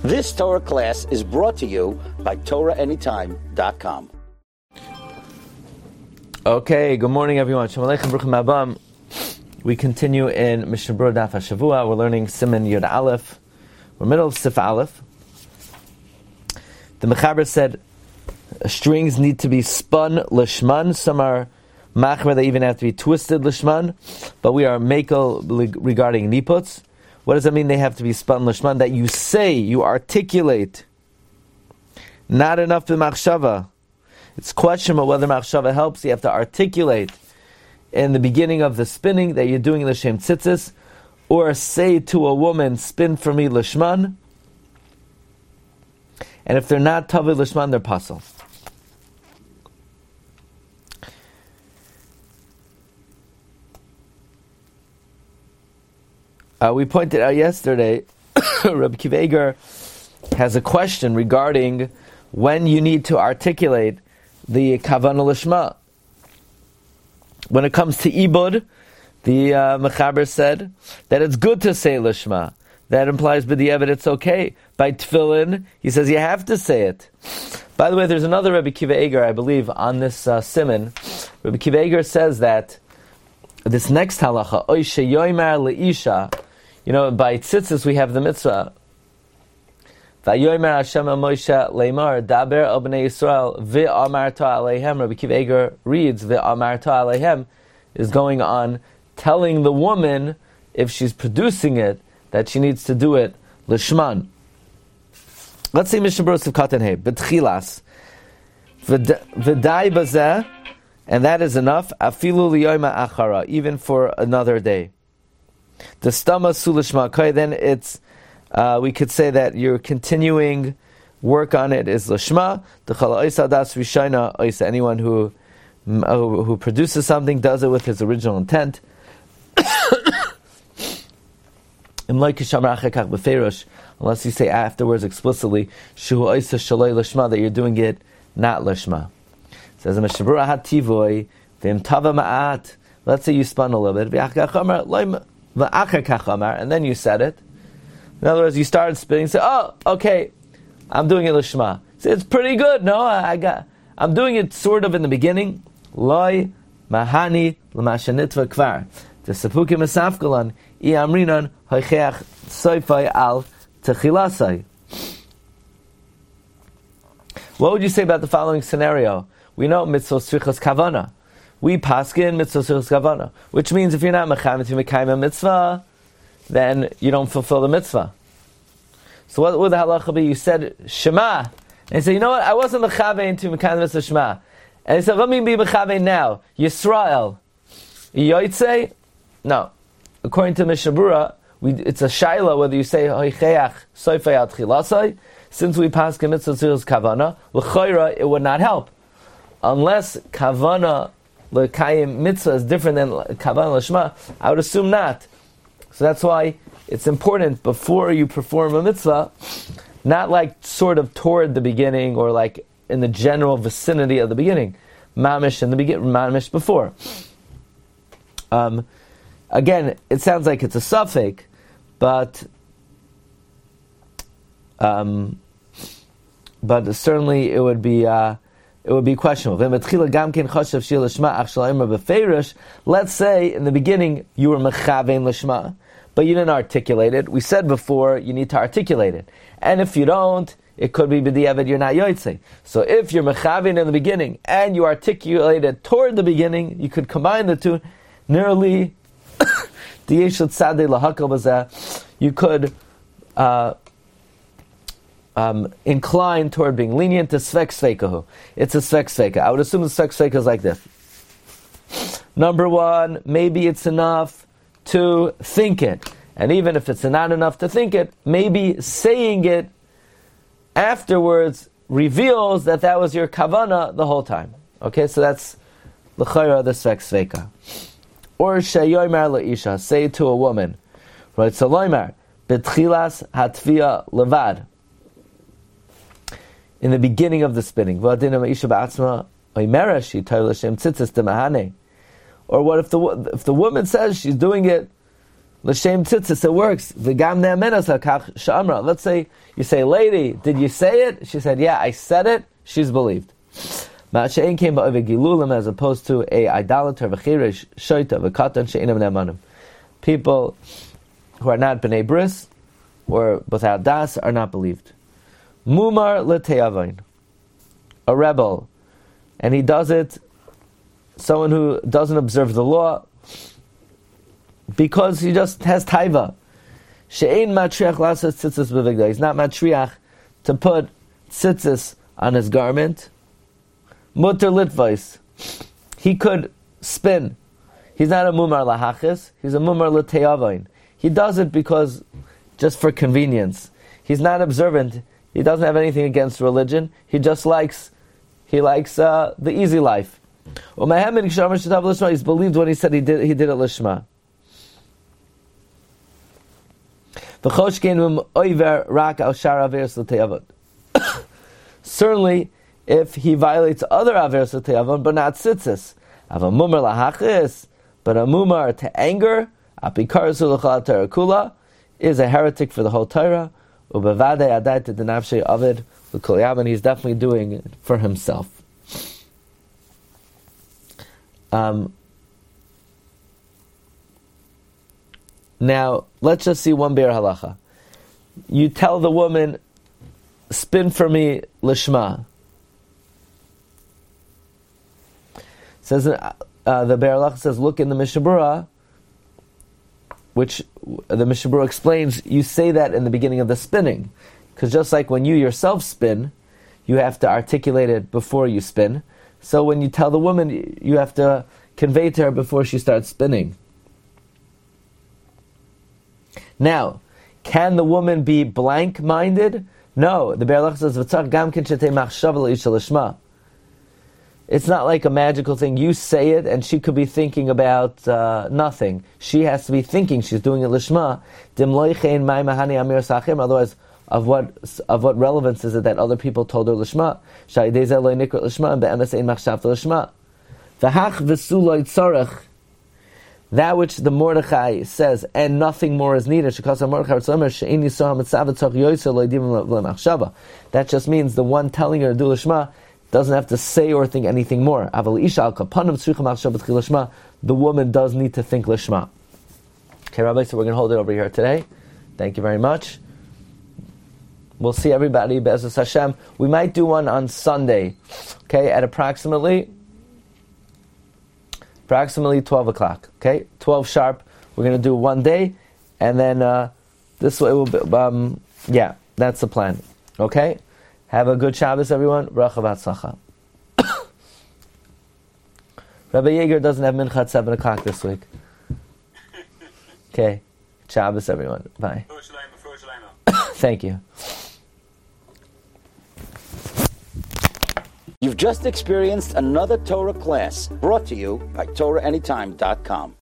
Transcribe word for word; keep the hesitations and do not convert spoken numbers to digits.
This Torah class is brought to you by Torah Anytime dot com. Okay, good morning everyone. Shalom Aleichem, Bruchim Abam. We continue in Mishnah Berurah Daf HaShavua. We're learning Siman Yud Aleph. We're middle of Sif Aleph. The Mechaber said strings need to be spun lishman. Some are machmer, they even have to be twisted lishman. But we are mekel regarding niputs. What does that mean they have to be spun lishman? That you say, you articulate. Not enough to machshava. It's questionable whether machshava helps. You have to articulate in the beginning of the spinning that you're doing l'shem tzitzis, or say to a woman, spin for me lishman. And if they're not tavi lishman, they're pasal. Uh, we pointed out yesterday, Rabbi Akiva Eiger has a question regarding when you need to articulate the kavanah lishma. When it comes to ibud, the uh, Mechaber said that it's good to say lishma. That implies b'diavad it's okay. By tefillin, he says you have to say it. By the way, there's another Rabbi Akiva Eiger, I believe, on this uh, siman. Rabbi Akiva Eiger says that this next halacha, oy sheyomer leisha, you know, by tzitzis we have the mitzvah. Vayomer Hashem el Moshe leimar daber el bnei Yisrael ve'amarta aleihem. Rabbi Akiva Eiger reads ve'amarta aleihem is going on telling the woman if she's producing it that she needs to do it lishman. Let's see Mishnah Berurah Sivkatan Hey b'tchilas v'dai bazeh, and that is enough. Afilu liyoma achara, even for another day. The stama sulishma kai, then it's uh, we could say that you're continuing work on it is lishma. The chala oisa das rishayna oisa, anyone who who who produces something does it with his original intent. Unless you say afterwards explicitly shu oisa shaloi lishma, that you're doing it not lishma. It says Mishnah Berurah hativoy v'im tava ma'at. Let's say you spun a little bit, and then you said it. In other words, you started spinning. Say, "Oh, okay, I'm doing it lishma." Say, it's pretty good. No, I got. I'm doing it sort of in the beginning. Loi mahani l'mashanitva kvar. The sepukim esafgalan iamrinan hoicheach soifai al techilasai. What would you say about the following scenario? We know mitzvah strichas kavana. We paskin mitzvah strichas kavana, which means if you're not mechamed to mekayim a mitzvah, then you don't fulfill the mitzvah. So what would the halacha be? You said Shema, and you say, you know what? I wasn't mechavein to mekayim mitzvah Shema, and he said, let me be mechavein now. Yisrael, yoytzei. No, according to Mishnah Berurah, we it's a shaila whether you say hoicheach soifei al tchilasai. Since we paskin mitzvah strichas kavana, l'chayra it would not help unless kavana l'kayim mitzvah is different than kavana l'shma. I would assume not. So that's why it's important before you perform a mitzvah, not like sort of toward the beginning or like in the general vicinity of the beginning. Mamish in the beginning, mamish before. Um, again, it sounds like it's a suffix, but um, but certainly it would be uh, it would be questionable. Let's say in the beginning you were mechavein l'shma, but you didn't articulate it. We said before you need to articulate it, and if you don't, it could be b'diavad you're not yotzei. So if you're mechavein in the beginning and you articulate it toward the beginning, you could combine the two. Nearly, you could uh, um, incline toward being lenient to svek sveikahu. It's a svek sveika. I would assume the svek sveika is like this. Number one, maybe it's enough to think it. And even if it's not enough to think it, maybe saying it afterwards reveals that that was your kavana the whole time. Okay, so that's l'chayra the svek sveika. Or sheyomer leisha, say to a woman, right? So loimer betchilas hatvia levad. In the beginning of the spinning, or what if the if the woman says she's doing it L'shem tzitzis, it works. V'gam ne'amenas hakach sha'amra. Let's say you say, lady, did you say it? She said, yeah, I said it. She's believed. Ma'ashe'en came ba'ovid gilulim, as opposed to a idolater, v'chirish, shoita, v'katan, she'inam ne'amanim. People who are not b'nei bris, or without das, are not believed. Mumar l'te'avain. A rebel. And he does it, someone who doesn't observe the law, because he just has taiva. She'ein matriach lasas tzitzis b'vigdal. He's not matriach to put tzitzis on his garment. Mutter litvais. He could spin. He's not a mumar lahachis. He's a mumar l'te'avain. He does it because, just for convenience. He's not observant. He doesn't have anything against religion. He just likes, he likes uh, the easy life. He's believed when he said he did, he did it lishma. Certainly, if he violates other averes l'te'avon, but not tzitzis, av a mumar lahachis, but a mumar to anger, apikarasu l'chal Torah kula, is a heretic for the whole Torah. Ubevadei adai to denavshei avid l'kol yavan. He's definitely doing it for himself. Um, now, let's just see one be'er halacha. You tell the woman, spin for me lishma. Says uh, the be'er halacha says, look in the Mishnah Berurah, which the Mishnah Berurah explains, you say that in the beginning of the spinning. Because just like when you yourself spin, you have to articulate it before you spin. So when you tell the woman, you have to convey to her before she starts spinning. Now, can the woman be blank-minded? No. The Be'er Halacha says, V'tzach gam ken shetei machshava l'isha lishma. It's not like a magical thing. You say it, and she could be thinking about uh, nothing. She has to be thinking she's doing it lishma. Dim lo yichein mai mahani amir sachim. Otherwise, of what of what relevance is it that other people told her lishma? Sha'idei zeh lo nikra lishma, and be'emes ein machshavta lishma. V'hach v'su lo yitzorach. That which the Mordechai says, and nothing more is needed. That just means the one telling her to do lishma doesn't have to say or think anything more. The woman does need to think lishma. Okay, Rabbi, so we're going to hold it over here today. Thank you very much. We'll see everybody, Be'ezus Hashem. We might do one on Sunday, okay, at approximately approximately twelve o'clock, okay? twelve sharp. We're going to do one day, and then uh, this way will be, um, yeah, that's the plan, okay? Have a good Shabbos, everyone. Bracha v'atzlacha. Rabbi Yeager doesn't have mincha at seven o'clock this week. Okay. Shabbos, everyone. Bye. Thank you. You've just experienced another Torah class brought to you by Torah Anytime dot com.